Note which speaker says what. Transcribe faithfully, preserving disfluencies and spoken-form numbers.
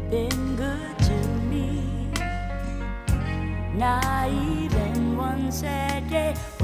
Speaker 1: been good to me. Not even one sad day